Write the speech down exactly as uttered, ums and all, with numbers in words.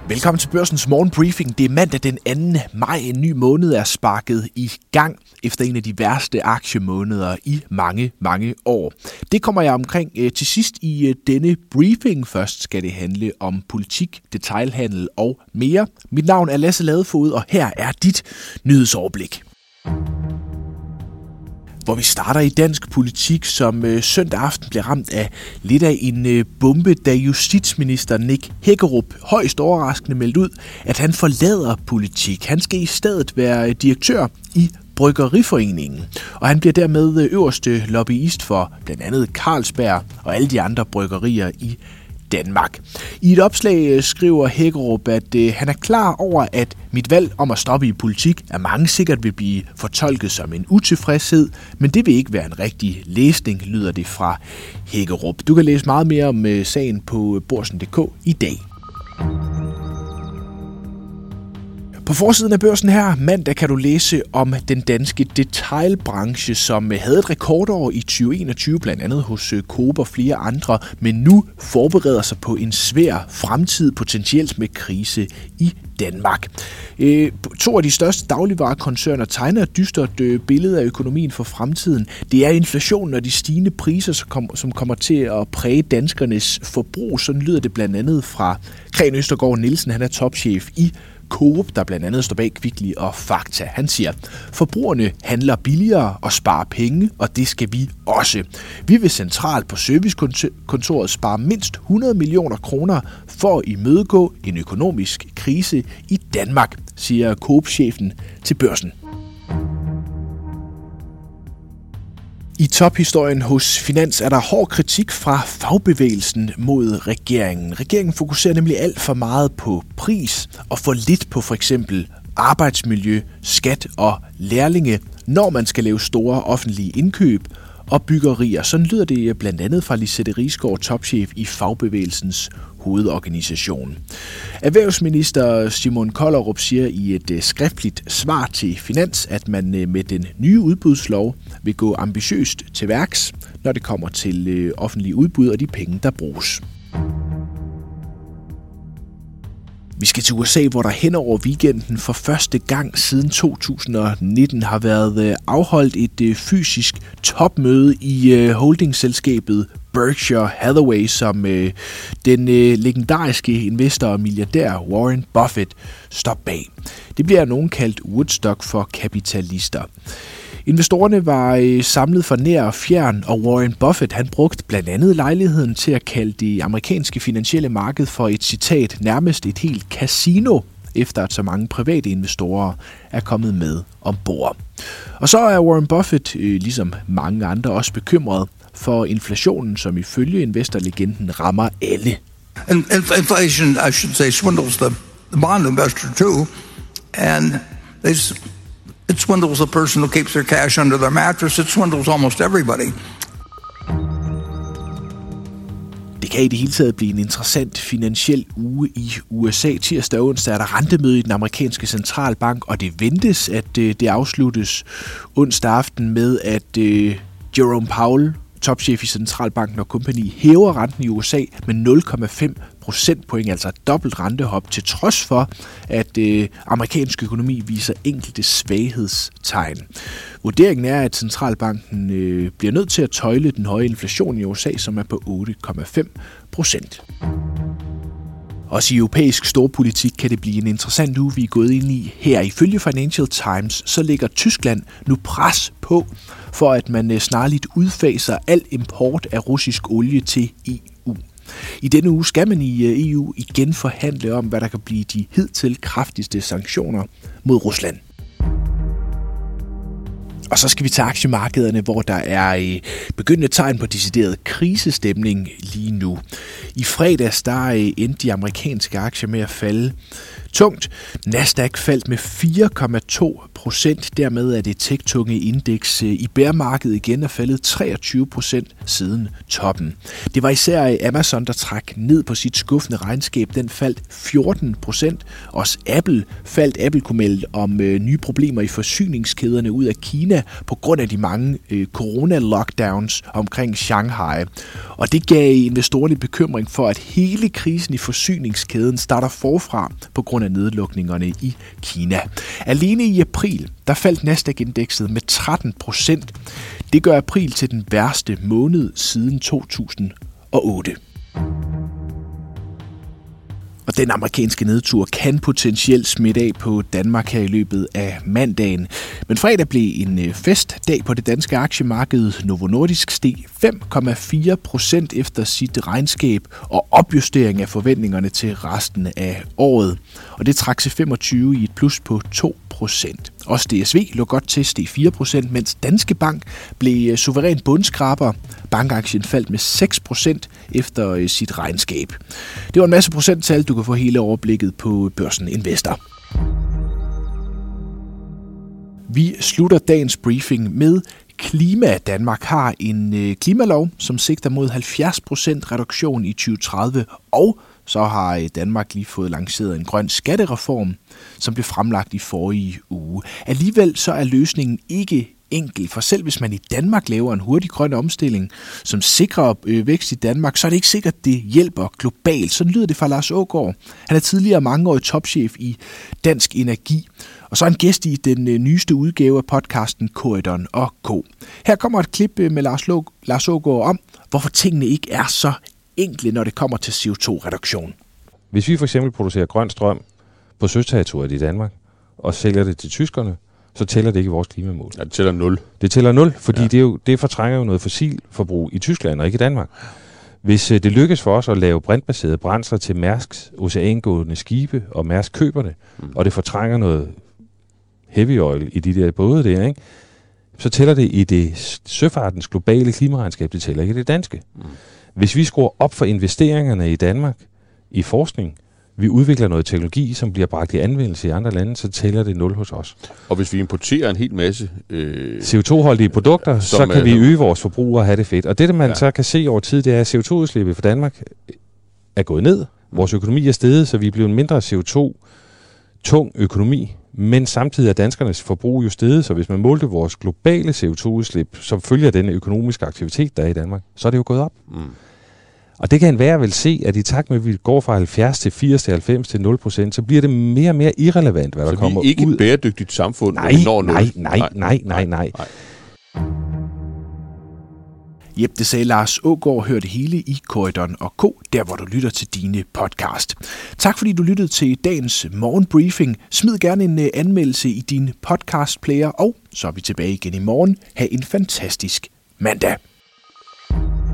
Velkommen til Børsens morgenbriefing. Det er mandag den anden maj. En ny måned er sparket i gang efter en af de værste aktiemåneder i mange, mange år. Det kommer jeg omkring øh, til sidst i øh, denne briefing. Først skal det handle om politik, detailhandel og mere. Mit navn er Lasse Ladefoged, og her er dit nyhedsoverblik. Hvor vi starter i dansk politik, som øh, søndag aften blev ramt af lidt af en øh, bombe, da justitsminister Nick Hækkerup højst overraskende meldte ud, at han forlader politik. Han skal i stedet være direktør i Bryggeriforeningen, og han bliver dermed øverste lobbyist for blandt andet Carlsberg og alle de andre bryggerier i Danmark. I et opslag skriver Hækkerup, at øh, han er klar over, at mit valg om at stoppe i politik er mange sikkert vil blive fortolket som en utilfredshed, men det vil ikke være en rigtig læsning, lyder det fra Hækkerup. Du kan læse meget mere om øh, sagen på børsen punktum d k i dag. På forsiden af børsen her mandag kan du læse om den danske detailbranche, som havde et rekordår i tyve enogtyve, blandt andet hos Coop og flere andre, men nu forbereder sig på en svær fremtid, potentielt med krise i Danmark. Øh, to af de største dagligvarekoncerner tegner et dystert øh, billede af økonomien for fremtiden. Det er inflationen og de stigende priser, som, kom, som kommer til at præge danskernes forbrug. Sådan lyder det blandt andet fra Gren Østergaard Nielsen. Han er topchef i Coop, der blandt andet står bag Kvickly og Fakta. Han siger, forbrugerne handler billigere og sparer penge, og det skal vi også. Vi vil centralt på servicekontoret spare mindst hundrede millioner kroner for at imødegå en økonomisk krise i Danmark, siger Coop-chefen til Børsen. I tophistorien hos Finans er der hård kritik fra fagbevægelsen mod regeringen. Regeringen fokuserer nemlig alt for meget på pris og for lidt på for eksempel arbejdsmiljø, skat og lærlinge, når man skal lave store offentlige indkøb og byggerier. Sådan lyder det blandt andet fra Lisette Risgaard, topchef i fagbevægelsens hovedorganisation. Erhvervsminister Simon Kollerup siger i et skriftligt svar til Finans, at man med den nye udbudslov vil gå ambitiøst til værks, når det kommer til offentlige udbud og de penge, der bruges. Vi skal til U S A, hvor der hen over weekenden for første gang siden to tusind nitten har været afholdt et fysisk topmøde i holdingselskabet Berkshire Hathaway, som den legendariske investor og milliardær Warren Buffett står bag. Det bliver nogen kaldt Woodstock for kapitalister. Investorerne var samlet for nær og fjern, og Warren Buffett han brugte blandt andet lejligheden til at kalde det amerikanske finansielle marked for et citat, nærmest et helt casino, efter at så mange private investorer er kommet med ombord. Og så er Warren Buffett, ligesom mange andre, også bekymret for inflationen, som ifølge investorlegenden rammer alle. Inflation, I should say, swindles the, the bond investor too, and they It swindles a person who keeps their cash under their mattress. It swindles almost everybody. Det kan i det hele taget blive en interessant finansiel uge i U S A. Tirsdag og onsdag er der rentemøde i den amerikanske centralbank, og det ventes, at det afsluttes onsdag aften med, at Jerome Powell, topchef i centralbanken og kompagni, hæver renten i U S A med nul komma fem procentpoint, altså et dobbelt rentehop, til trods for, at øh, amerikansk økonomi viser enkelte svaghedstegn. Vurderingen er, at centralbanken øh, bliver nødt til at tøjle den høje inflation i U S A, som er på otte komma fem procent. Også i europæisk storpolitik kan det blive en interessant uge, vi er gået ind i her. Ifølge Financial Times, så lægger Tyskland nu pres på, for at man snarligt udfaser al import af russisk olie til E U. I denne uge skal man i E U igen forhandle om, hvad der kan blive de hidtil kraftigste sanktioner mod Rusland. Og så skal vi til aktiemarkederne, hvor der er begyndende tegn på decideret krisestemning lige nu. I fredags der endte de amerikanske aktier med at falde tungt. Nasdaq faldt med fire komma to procent. Dermed er det tech-tunge indeks i bærmarkedet igen er faldet treogtyve procent siden toppen. Det var især Amazon, der trak ned på sit skuffende regnskab. Den faldt fjorten procent. Også Apple faldt. Apple kunne melde om nye problemer i forsyningskæderne ud af Kina. Kina på grund af de mange øh, corona-lockdowns omkring Shanghai. Og det gav investorerne bekymring for, at hele krisen i forsyningskæden starter forfra på grund af nedlukningerne i Kina. Alene i april, der faldt Nasdaq-indekset med tretten procent. Det gør april til den værste måned siden to tusind og otte. Og den amerikanske nedtur kan potentielt smitte af på Danmark her i løbet af mandagen. Men fredag blev en festdag på det danske aktiemarked. Novo Nordisk steg fem komma fire procent efter sit regnskab og opjustering af forventningerne til resten af året. Og det trak C femogtyve i et plus på to procent. Også D S V lå godt til, steg fire procent, mens Danske Bank blev suveræn bundskraber. Bankaktien faldt med seks procent efter sit regnskab. Det var en masse procenttal. Du kan få hele overblikket på Børsen Investor. Vi slutter dagens briefing med klima. Danmark har en klimalov, som sigter mod halvfjerds procent reduktion i tyve tredive, og så har Danmark lige fået lanceret en grøn skattereform, som blev fremlagt i forrige uge. Alligevel så er løsningen ikke enkel, for selv hvis man i Danmark laver en hurtig grøn omstilling, som sikrer øh, vækst i Danmark, så er det ikke sikkert, at det hjælper globalt. Sådan lyder det fra Lars Aagaard. Han er tidligere mangeårig topchef i Dansk Energi, og så er han gæst i den øh, nyeste udgave af podcasten Corydon og Co. Her kommer et klip med Lars, Log- Lars Aagaard om, hvorfor tingene ikke er så enkle, når det kommer til C O to reduktion. Hvis vi for eksempel producerer grøn strøm på søterritoriet i Danmark, og sælger det til tyskerne, så tæller det ikke vores klimamål. Ja, det tæller nul. Det tæller nul, fordi ja. det, er jo, det fortrænger jo noget fossilforbrug i Tyskland og ikke i Danmark. Hvis øh, det lykkes for os at lave brintbaserede brændsler til Mærsks oceangående skibe, og Mærsk køber det, mm. og det fortrænger noget heavy oil i de der både der, ikke? Så tæller det i det søfartens globale klimaregnskab, det tæller ikke det danske. Mm. Hvis vi skruer op for investeringerne i Danmark i forskning, vi udvikler noget teknologi, som bliver bragt i anvendelse i andre lande, så tæller det nul hos os. Og hvis vi importerer en hel masse Øh, C O to-holdige produkter, så kan vi øge vores forbrug og have det fedt. Og det, man ja. så kan se over tid, det er, at C O to-udslippet for Danmark er gået ned. Vores økonomi er steget, så vi er blevet en mindre C O to-tung økonomi. Men samtidig er danskernes forbrug jo steget, så hvis man målte vores globale C O to-udslip, som følger denne økonomiske aktivitet, der er i Danmark, så er det jo gået op. Mm. Og det kan enhver vel se, at i takt med, at vi går fra halvfjerds til firs til halvfems til nul procent, så bliver det mere og mere irrelevant, hvad så der kommer ud. Så vi er ikke et bæredygtigt samfund, nej, når vi når nul? Nej, nej, nej, nej, nej. nej. Jep, det sagde Lars Aagaard, hør det hele i Corydon og Co., der hvor du lytter til dine podcast. Tak fordi du lyttede til dagens morgenbriefing. Smid gerne en anmeldelse i din podcastplayer, og så er vi tilbage igen i morgen. Ha' en fantastisk mandag.